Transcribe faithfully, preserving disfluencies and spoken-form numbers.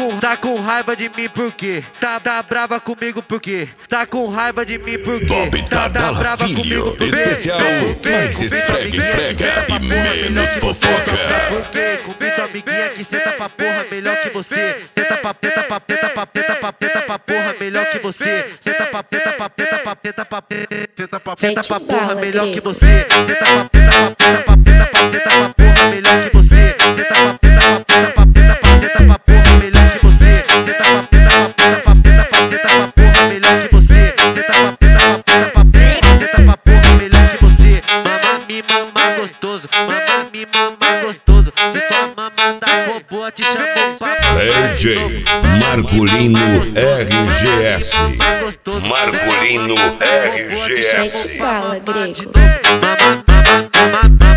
com, tá com raiva de mim por quê? Tá, tá brava comigo por quê? Tá com raiva de mim por quê? Bob Tá, tá brava Filho, comigo por quê? especial, mais esfrega, esfrega e menos fofoca. Por quê? Comi tua amiguinha que senta pra porra melhor que você. Senta pra preta, pra preta, pra preta, pra preta, pra porra melhor que você. Senta pra preta, pra preta, pra preta, pra preta, senta pra preta, pra porra melhor que você. Senta pra preta, pra preta, pra preta, pra preta, pra porra melhor que você. Senta pra preta, pra preta, pra preta, pra preta, pra porra melhor que você. Senta pra preta, pra preta, pra preta, pra preta, pra porra melhor que você. Senta pra preta, pra preta, pra preta, pra preta, pra porra melhor que você. Mama me mama gostoso, mama me mama gostoso. Se tua mamada for boa, te chamo pra D J Marcolino R G S. Marcolino R G S. Mete bala, grego. Mama, mama, mama, mama.